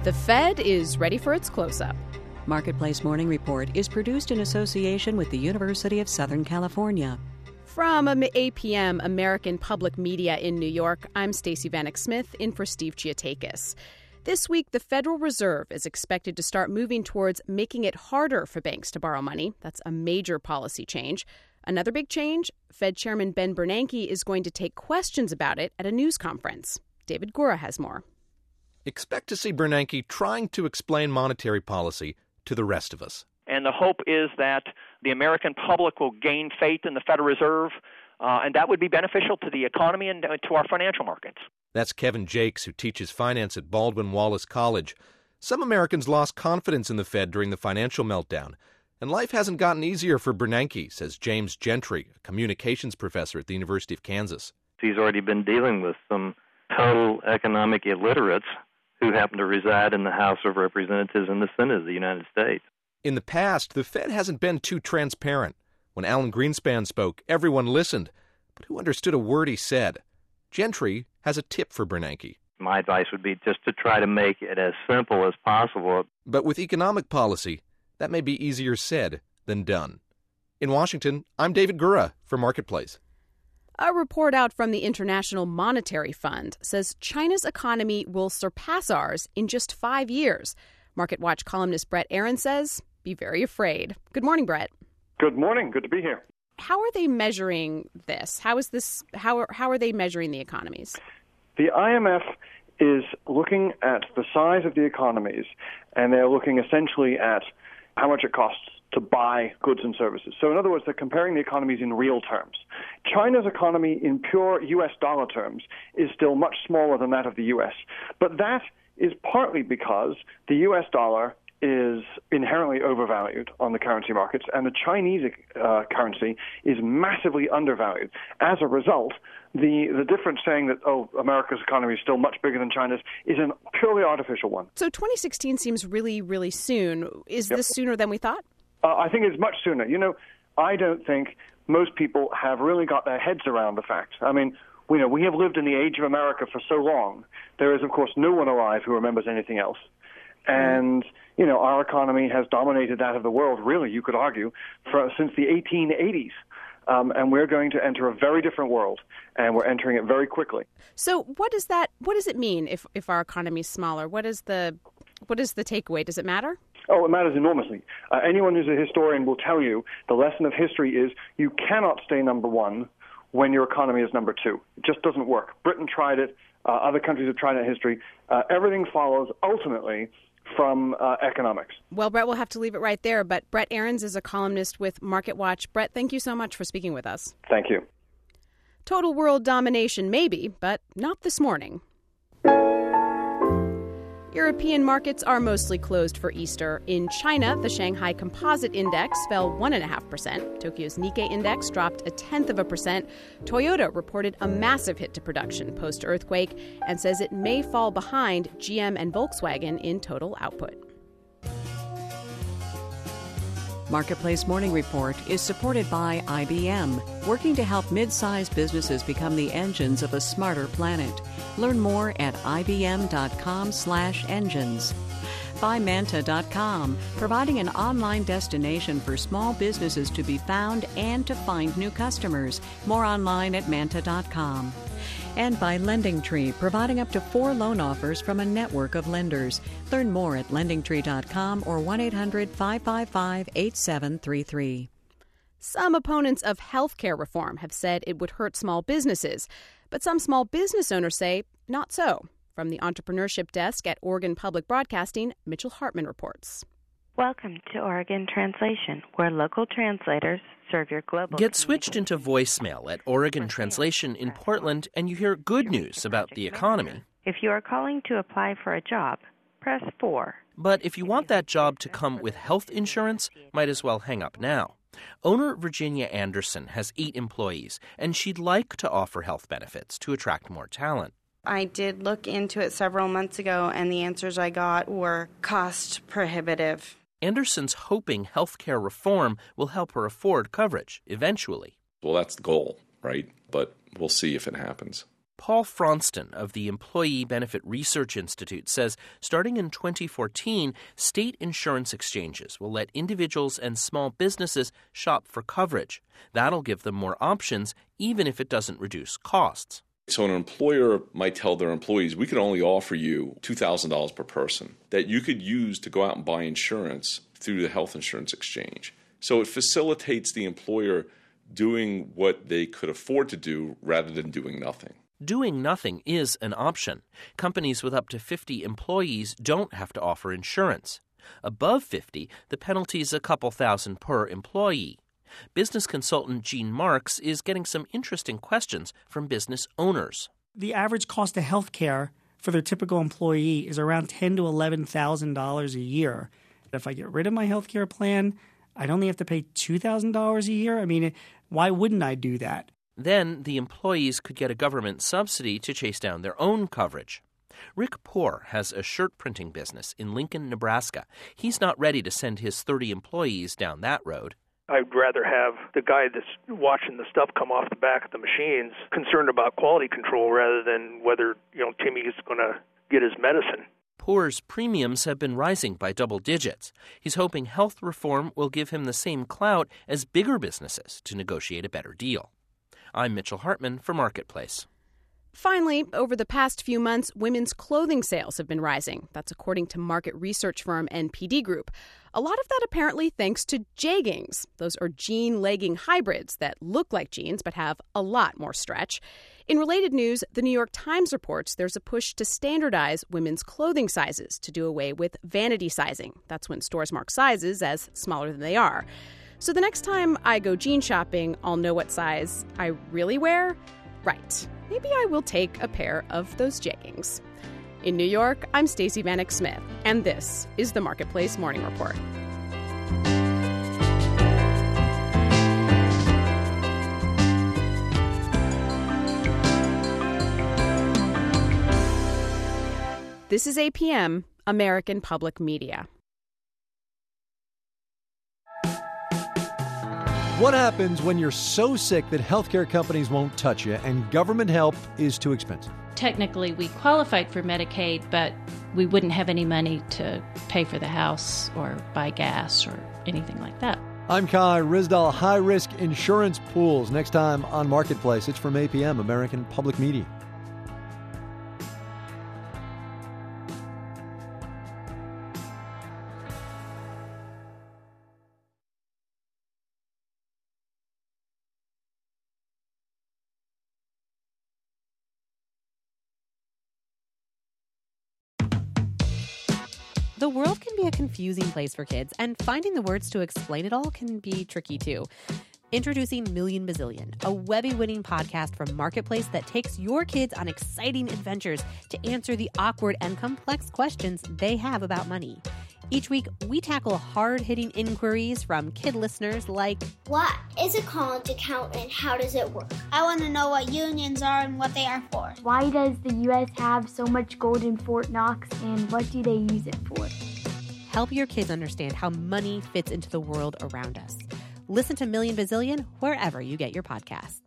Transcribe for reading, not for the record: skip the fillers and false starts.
The Fed is ready for its close-up. Marketplace Morning Report is produced in association with the University of Southern California. From APM American Public Media in New York, I'm Stacey Vanek Smith in for Steve Chiotakis. This week, the Federal Reserve is expected to start moving towards making it harder for banks to borrow money. That's a major policy change. Another big change, Fed Chairman Ben Bernanke is going to take questions about it at a news conference. David Gura has more. Expect to see Bernanke trying to explain monetary policy to the rest of us. And the hope is that the American public will gain faith in the Federal Reserve, and that would be beneficial to the economy and to our financial markets. That's Kevin Jakes, who teaches finance at Baldwin Wallace College. Some Americans lost confidence in the Fed during the financial meltdown, and life hasn't gotten easier for Bernanke, says James Gentry, a communications professor at the University of Kansas. He's already been dealing with some total economic illiterates who happen to reside in the House of Representatives and the Senate of the United States. In the past, the Fed hasn't been too transparent. When Alan Greenspan spoke, everyone listened. But who understood a word he said? Gentry has a tip for Bernanke. My advice would be just to try to make it as simple as possible. But with economic policy, that may be easier said than done. In Washington, I'm David Gura for Marketplace. A report out from the International Monetary Fund says China's economy will surpass ours in just 5 years. MarketWatch columnist Brett Aaron says, be very afraid. Good morning, Brett. Good morning. Good to be here. How are they measuring this? How are they measuring the economies? The IMF is looking at the size of the economies, and they're looking essentially at how much it costs to buy goods and services. So in other words, they're comparing the economies in real terms. China's economy in pure U.S. dollar terms is still much smaller than that of the U.S., but that is partly because the U.S. dollar is inherently overvalued on the currency markets, and the Chinese currency is massively undervalued. As a result, the difference saying that, America's economy is still much bigger than China's is a purely artificial one. So 2016 seems really, really soon. Is this sooner than we thought? I think it's much sooner. I don't think most people have really got their heads around the fact. I mean, we have lived in the age of America for so long. There is, of course, no one alive who remembers anything else. And, our economy has dominated that of the world, really, you could argue, since the 1880s. And we're going to enter a very different world, and we're entering it very quickly. So what does it mean if our economy is smaller? What is the takeaway? Does it matter? Oh, it matters enormously. Anyone who's a historian will tell you the lesson of history is you cannot stay number one when your economy is number two. It just doesn't work. Britain tried it. Other countries have tried it in history. Everything follows ultimately from economics. Well, Brett, we'll have to leave it right there. But Brett Aarons is a columnist with MarketWatch. Brett, thank you so much for speaking with us. Thank you. Total world domination, maybe, but not this morning. European markets are mostly closed for Easter. In China, the Shanghai Composite Index fell 1.5%. Tokyo's Nikkei Index dropped 0.1%. Toyota reported a massive hit to production post-earthquake and says it may fall behind GM and Volkswagen in total output. Marketplace Morning Report is supported by IBM, working to help mid-sized businesses become the engines of a smarter planet. Learn more at ibm.com/engines. By Manta.com, providing an online destination for small businesses to be found and to find new customers. More online at Manta.com. And by LendingTree, providing up to 4 loan offers from a network of lenders. Learn more at LendingTree.com or 1-800-555-8733. Some opponents of health care reform have said it would hurt small businesses, but some small business owners say not so. From the Entrepreneurship Desk at Oregon Public Broadcasting, Mitchell Hartman reports. Welcome to Oregon Translation, where local translators serve your global. Get switched into voicemail at Oregon Translation in Portland, and you hear good news about the economy. If you are calling to apply for a job, press 4. But if you want that job to come with health insurance, might as well hang up now. Owner Virginia Anderson has 8 employees, and she'd like to offer health benefits to attract more talent. I did look into it several months ago, and the answers I got were cost prohibitive. Anderson's hoping healthcare reform will help her afford coverage eventually. Well, that's the goal, right? But we'll see if it happens. Paul Fronston of the Employee Benefit Research Institute says starting in 2014, state insurance exchanges will let individuals and small businesses shop for coverage. That'll give them more options, even if it doesn't reduce costs. So an employer might tell their employees, we can only offer you $2,000 per person that you could use to go out and buy insurance through the health insurance exchange. So it facilitates the employer doing what they could afford to do rather than doing nothing. Doing nothing is an option. Companies with up to 50 employees don't have to offer insurance. Above 50, the penalty's a couple thousand per employee. Business consultant Gene Marks is getting some interesting questions from business owners. The average cost of health care for their typical employee is around $10,000 to $11,000 a year. If I get rid of my health care plan, I'd only have to pay $2,000 a year? I mean, why wouldn't I do that? Then the employees could get a government subsidy to chase down their own coverage. Rick Poore has a shirt printing business in Lincoln, Nebraska. He's not ready to send his 30 employees down that road. I'd rather have the guy that's watching the stuff come off the back of the machines concerned about quality control rather than whether, Timmy is going to get his medicine. Poore's premiums have been rising by double digits. He's hoping health reform will give him the same clout as bigger businesses to negotiate a better deal. I'm Mitchell Hartman for Marketplace. Finally, over the past few months, women's clothing sales have been rising. That's according to market research firm NPD Group. A lot of that apparently thanks to jeggings. Those are jean legging hybrids that look like jeans but have a lot more stretch. In related news, the New York Times reports there's a push to standardize women's clothing sizes to do away with vanity sizing. That's when stores mark sizes as smaller than they are. So the next time I go jean shopping, I'll know what size I really wear. Right. Maybe I will take a pair of those jeggings. In New York, I'm Stacey Vanek Smith, and this is the Marketplace Morning Report. This is APM, American Public Media. What happens when you're so sick that healthcare companies won't touch you and government help is too expensive? Technically, we qualified for Medicaid, but we wouldn't have any money to pay for the house or buy gas or anything like that. I'm Kai Ryssdal. High-risk insurance pools. Next time on Marketplace, it's from APM, American Public Media. The world can be a confusing place for kids, and finding the words to explain it all can be tricky too. Introducing Million Bazillion, a Webby-winning podcast from Marketplace that takes your kids on exciting adventures to answer the awkward and complex questions they have about money. Each week, we tackle hard-hitting inquiries from kid listeners like, what is a college account and how does it work? I want to know what unions are and what they are for. Why does the U.S. have so much gold in Fort Knox and what do they use it for? Help your kids understand how money fits into the world around us. Listen to Million Bazillion wherever you get your podcasts.